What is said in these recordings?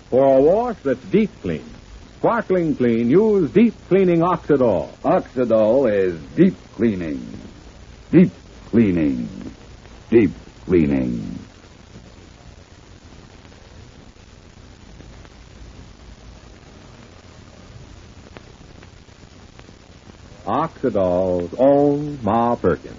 For a wash that's deep clean, sparkling clean, use Deep Cleaning Oxidol. Oxidol is deep cleaning. Deep cleaning. Deep cleaning. Oxidol's own Ma Perkins.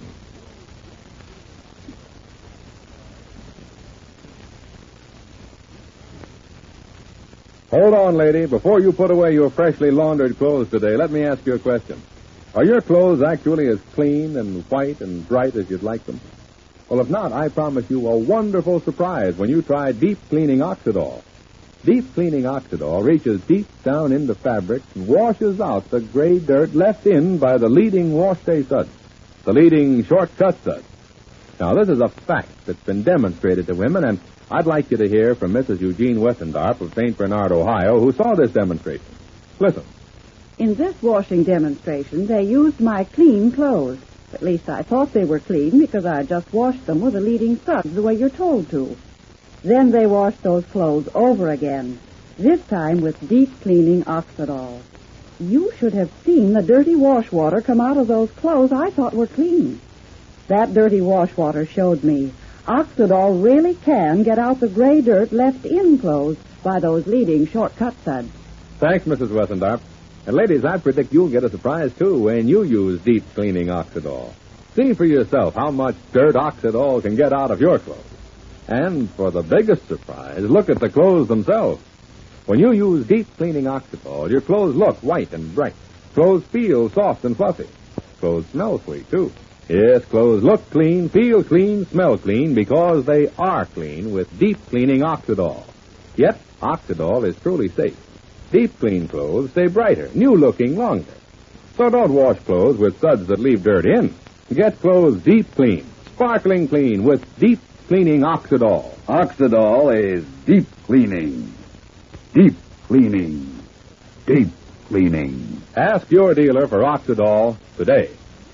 Hold on, lady. Before you put away your freshly laundered clothes today, let me ask you a question. Are your clothes actually as clean and white and bright as you'd like them? Well, if not, I promise you a wonderful surprise when you try Deep Cleaning Oxidol. Deep Cleaning Oxidol reaches deep down into fabrics and washes out the gray dirt left in by the leading wash day suds, the leading shortcut suds. Now, this is a fact that's been demonstrated to women, and I'd like you to hear from Mrs. Eugene Wessendorf of St. Bernard, Ohio, who saw this demonstration. Listen. In this washing demonstration, they used my clean clothes. At least I thought they were clean because I just washed them with the leading suds the way you're told to. Then they washed those clothes over again, this time with Deep Cleaning Oxidol. You should have seen the dirty wash water come out of those clothes I thought were clean. That dirty wash water showed me Oxidol really can get out the gray dirt left in clothes by those leading shortcut suds. Thanks, Mrs. Wessendorf. And ladies, I predict you'll get a surprise, too, when you use Deep Cleaning Oxidol. See for yourself how much dirt Oxidol can get out of your clothes. And for the biggest surprise, look at the clothes themselves. When you use Deep Cleaning Oxidol, your clothes look white and bright. Clothes feel soft and fluffy. Clothes smell sweet, too. Yes, clothes look clean, feel clean, smell clean, because they are clean with Deep Cleaning Oxidol. Yet, Oxidol is truly safe. Deep clean clothes stay brighter, new-looking longer. So don't wash clothes with suds that leave dirt in. Get clothes deep clean, sparkling clean with Deep Cleaning Oxidol. Oxidol is deep cleaning. Deep cleaning. Deep cleaning. Ask your dealer for Oxidol today.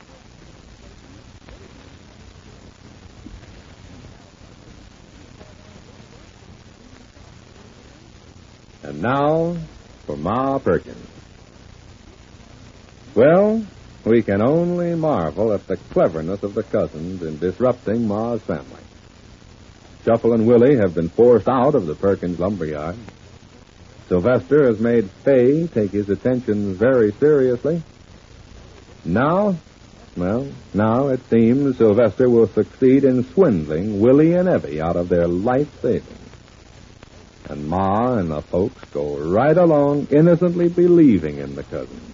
And now for Ma Perkins. Well, we can only marvel at the cleverness of the cousins in disrupting Ma's family. Shuffle and Willie have been forced out of the Perkins lumberyard. Sylvester has made Fay take his attentions very seriously. Now it seems Sylvester will succeed in swindling Willie and Evie out of their life savings. And Ma and the folks go right along innocently believing in the cousins.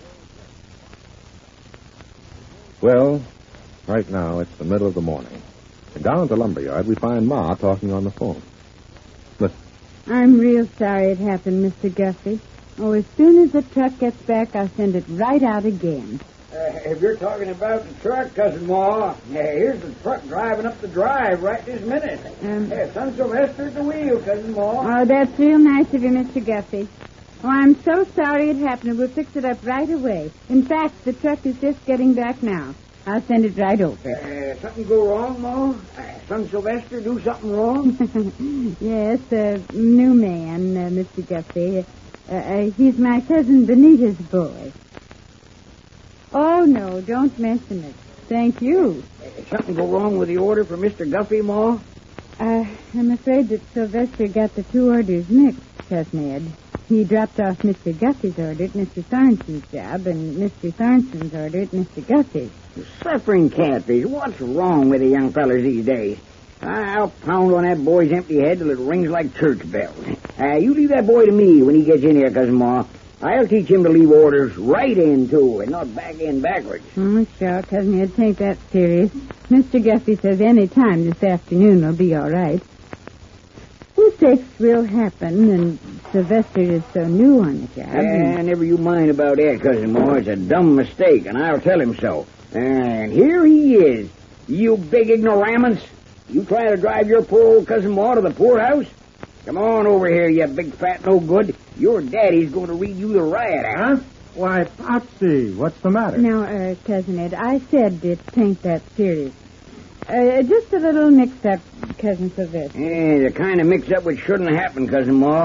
Well, right now it's the middle of the morning. And down at the lumberyard we find Ma talking on the phone. Listen. I'm real sorry it happened, Mr. Guffey. Oh, as soon as the truck gets back, I'll send it right out again. If you're talking about the truck, Cousin Ma, here's the truck driving up the drive right this minute. Son Sylvester at the wheel, Cousin Ma. Oh, that's real nice of you, Mr. Guffey. Oh, I'm so sorry it happened. We'll fix it up right away. In fact, the truck is just getting back now. I'll send it right over. Something go wrong, Ma? Son Sylvester do something wrong? Yes, new man, Mr. Guffey. He's my cousin Benita's boy. Oh, no, don't mention it. Thank you. Something go wrong with the order for Mr. Guffey, Ma? I'm afraid that Sylvester got the two orders mixed, Cousin Ed. He dropped off Mr. Guffey's order at Mr. Sorensen's job and Mr. Sorensen's order at Mr. Guffey's. Suffering catfish. What's wrong with the young fellas these days? I'll pound on that boy's empty head till it rings like church bells. You leave that boy to me when he gets in here, Cousin Ma. I'll teach him to leave orders right in, too, and not back in backwards. Oh, sure, Cousin Ed, take that serious. Mr. Guffey says any time this afternoon will be all right. Mistakes will happen, and Sylvester is so new on the job. Never you mind about that, Cousin Ma. It's a dumb mistake, and I'll tell him so. And here he is. You big ignoramus. You trying to drive your poor old Cousin Ma to the poorhouse? Come on over here, you big fat no good. Your daddy's going to read you the riot act. Huh? Why, Popsy, what's the matter? Now, Cousin Ed, I said it ain't that serious. Just a little mixed-up, Cousin Sylvester. The kind of mix-up which shouldn't happen, Cousin Ma.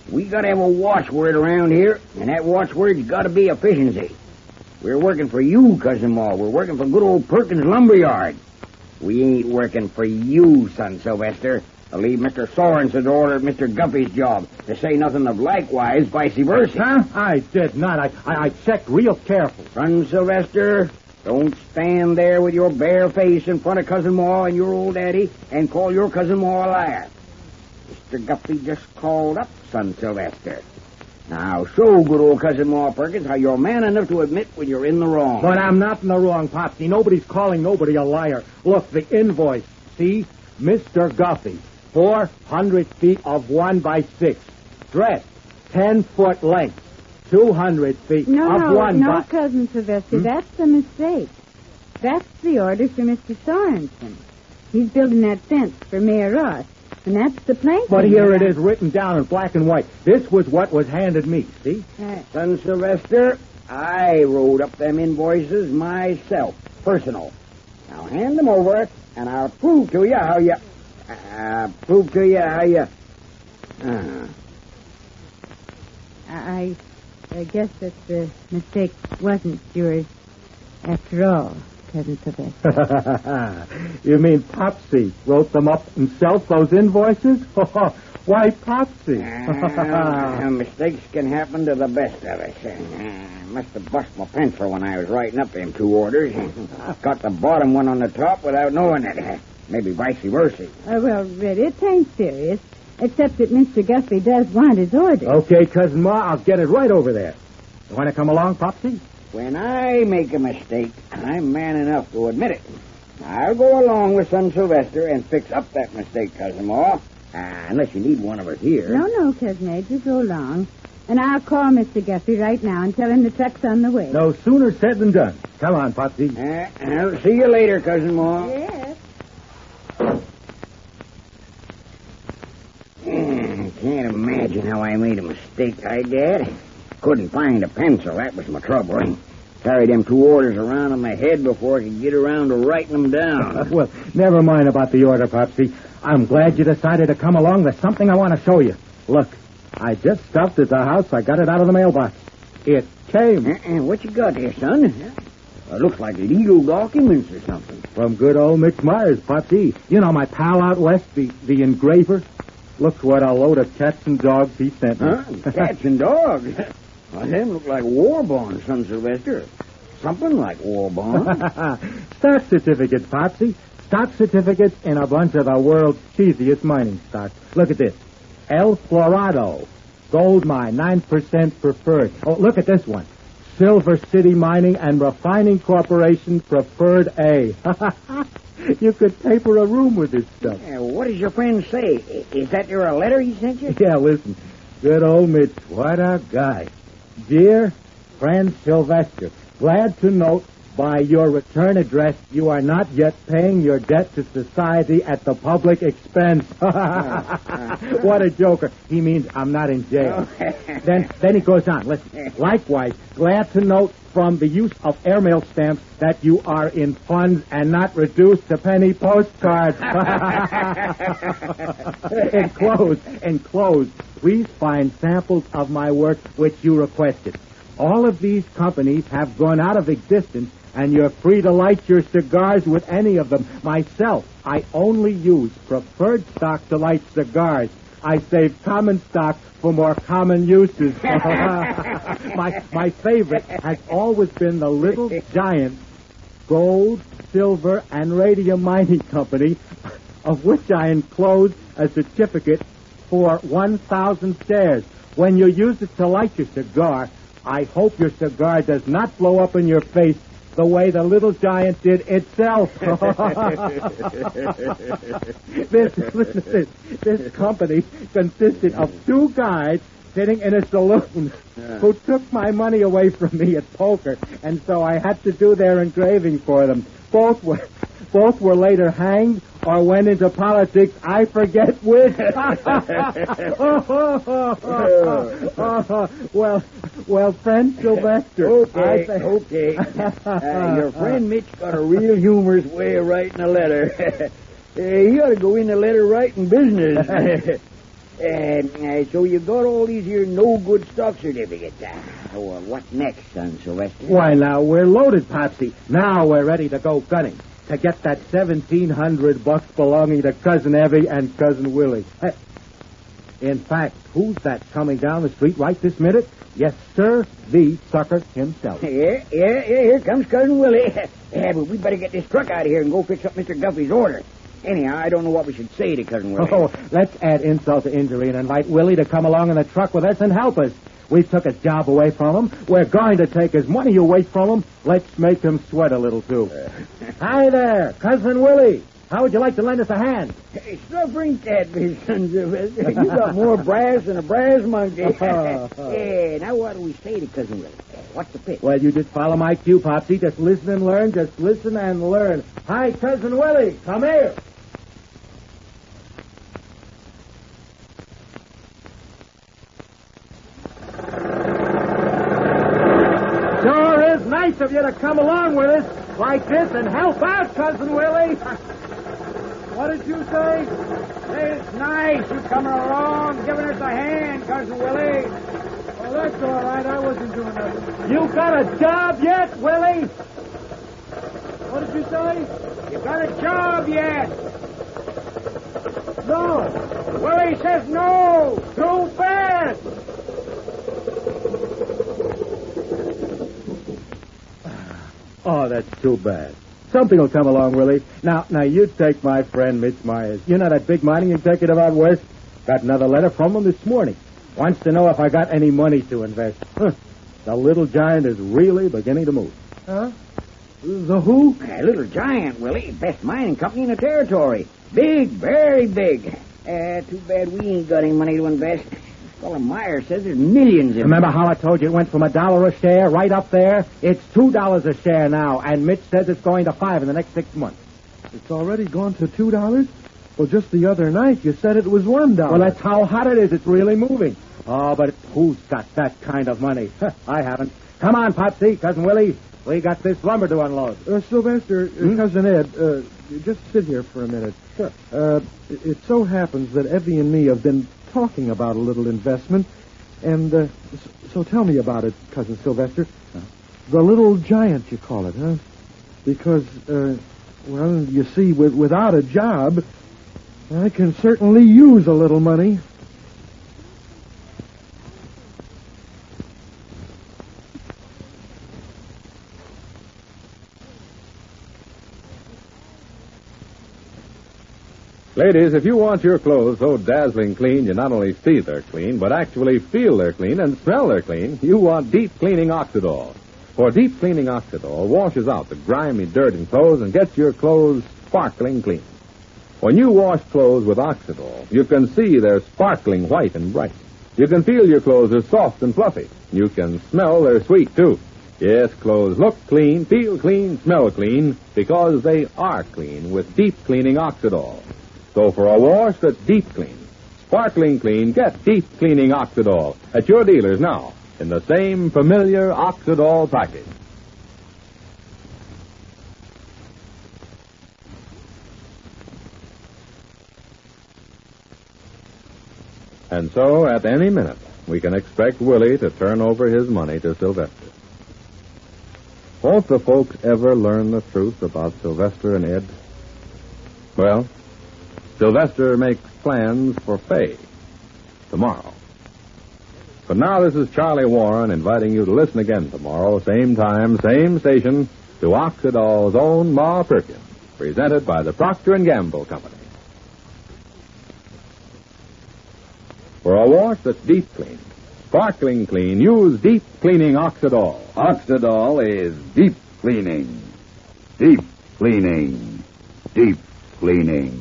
We got to have a watchword around here, and that watchword's got to be efficiency. We're working for you, Cousin Ma. We're working for good old Perkins Lumberyard. We ain't working for you, son Sylvester. I'll leave Mr. Sorensen to order Mr. Guppy's job, to say nothing of likewise, vice versa. Huh? I did not. I checked real careful. Son Sylvester, don't stand there with your bare face in front of Cousin Ma and your old daddy and call your Cousin Ma a liar. Mr. Guppy just called up son Sylvester. Now, show good old Cousin Ma Perkins how you're man enough to admit when you're in the wrong. But I'm not in the wrong, Popsy. Nobody's calling nobody a liar. Look, the invoice. See? Mr. Guppy. 400 feet of 1x6. Dress. 10-foot length. 200 feet of 1 No, Cousin Sylvester, that's a mistake. That's the order for Mr. Sorensen. He's building that fence for Mayor Ross, and that's the plank. But here it is written down in black and white. This was what was handed me, see? Son Sylvester, I wrote up them invoices myself, personal. Now hand them over, and I'll prove to you how you... I guess that the mistake wasn't yours after all, Cousin Sylvester. You mean Popsy wrote them up himself, those invoices? Why, Popsy? Mistakes can happen to the best of us. I must have bust my pencil when I was writing up them two orders. Got the bottom one on the top without knowing it. Maybe vice versa. Well, really, it ain't serious. Except that Mr. Guppy does want his orders. Okay, Cousin Ma, I'll get it right over there. You want to come along, Popsy? When I make a mistake, I'm man enough to admit it. I'll go along with son Sylvester and fix up that mistake, Cousin Ma. Unless you need one of us here. No, Cousin Ed, just go along. And I'll call Mr. Guppy right now and tell him the truck's on the way. No sooner said than done. Come on, Popsy. I'll see you later, Cousin Ma. Yes. Can't imagine how I made a mistake, Dad. Couldn't find a pencil. That was my trouble. Carried them two orders around in my head before I could get around to writing them down. Well, never mind about the order, Popsy. I'm glad you decided to come along. There's something I want to show you. Look, I just stopped at the house. I got it out of the mailbox. It came. What you got there, son? It looks like legal documents or something. From good old Mitch Myers, Popsy. You know, my pal out west, the engraver. Look what a load of cats and dogs he sent me. Huh? Cats and dogs? Well, them look like war bonds, son Sylvester. Something like war bonds. Stock certificates, Popsy. Stock certificates in a bunch of the world's cheesiest mining stocks. Look at this. El Florado. Gold mine, 9% preferred. Oh, look at this one. Silver City Mining and Refining Corporation Preferred A. You could paper a room with this stuff. What does your friend say? Is that there a letter he sent you? Yeah, listen. Good old Mitch. What a guy. Dear friend Sylvester, glad to note by your return address you are not yet paying your debt to society at the public expense. What a joker. He means I'm not in jail. Then he goes on. Listen. Likewise, glad to note from the use of airmail stamps that you are in funds and not reduced to penny postcards. Enclosed, please find samples of my work which you requested. All of these companies have gone out of existence, and you're free to light your cigars with any of them. Myself, I only use preferred stock to light cigars. I save common stock for more common uses. My favorite has always been the Little Giant Gold, Silver, and Radium Mining Company, of which I enclose a certificate for 1,000 shares. When you use it to light your cigar, I hope your cigar does not blow up in your face the way the Little Giant did itself. This company consisted of two guys sitting in a saloon who took my money away from me at poker, and so I had to do their engraving for them. Both were later hanged or went into politics. I forget which. Well, friend Sylvester. Okay. Your friend Mitch got a real humorous way of writing a letter. He ought to go into letter writing business. So you got all these here no-good stock certificates. Well, what next, son Sylvester? Why, now, we're loaded, Popsy. Now we're ready to go gunning to get that $1,700 belonging to Cousin Evie and Cousin Willie. Hey, in fact, who's that coming down the street right this minute? Yes, sir, the sucker himself. Yeah, here comes Cousin Willie. Yeah, but we better get this truck out of here and go fix up Mr. Guffey's order. Anyhow, I don't know what we should say to Cousin Willie. Oh, let's add insult to injury and invite Willie to come along in the truck with us and help us. We took his job away from him. We're going to take his money away from him. Let's make him sweat a little, too. Hi there, Cousin Willie. How would you like to lend us a hand? Hey, suffering catfish, son Sylvester. You got more brass than a brass monkey. Yeah, now what do we say to Cousin Willie? What's the pitch? Well, you just follow my cue, Popsy. Just listen and learn. Just listen and learn. Hi, Cousin Willie. Come here. Sure is nice of you to come along with us like this and help out, Cousin Willie. What did you say? It's nice you coming along, giving us a hand, Cousin Willie. Oh, that's all right. I wasn't doing nothing. You got a job yet, Willie? What did you say? You got a job yet? No. Willie says no. Too bad. Oh, that's too bad. Something will come along, Willie. Now, you take my friend Mitch Myers. You know that big mining executive out west? Got another letter from him this morning. Wants to know if I got any money to invest. Huh. The Little Giant is really beginning to move. Huh? The who? Little Giant, Willie. Best mining company in the territory. Big, very big. Too bad we ain't got any money to invest. Well, Myers says there's millions in Remember how I told you it went from $1 a share right up there? It's $2 a share now, and Mitch says it's going to $5 in the next 6 months. It's already gone to $2? Well, just the other night you said it was $1. Well, that's how hot it is. It's really moving. Oh, but who's got that kind of money? I haven't. Come on, Popsy, Cousin Willie. We got this lumber to unload. Sylvester, Cousin Ed, just sit here for a minute. Sure. It so happens that Evie and me have been talking about a little investment, and so tell me about it, Cousin Sylvester. The Little Giant, you call it, huh? Because, well, you see, without a job, I can certainly use a little money. Ladies, if you want your clothes so dazzling clean you not only see they're clean, but actually feel they're clean and smell they're clean, you want Deep Cleaning Oxidol. For Deep Cleaning Oxidol washes out the grimy dirt in clothes and gets your clothes sparkling clean. When you wash clothes with Oxidol, you can see they're sparkling white and bright. You can feel your clothes are soft and fluffy. You can smell they're sweet, too. Yes, clothes look clean, feel clean, smell clean, because they are clean with Deep Cleaning Oxidol. So for a wash that's deep clean, sparkling clean, get Deep Cleaning Oxidol at your dealers now in the same familiar Oxidol package. And so, at any minute, we can expect Willie to turn over his money to Sylvester. Won't the folks ever learn the truth about Sylvester and Ed? Well, Sylvester makes plans for Fay tomorrow. But now this is Charlie Warren inviting you to listen again tomorrow, same time, same station, to Oxidol's own Ma Perkins, presented by the Procter & Gamble Company. For a wash that's deep clean, sparkling clean, use Deep Cleaning Oxidol. Oxidol is deep cleaning. Deep cleaning. Deep cleaning.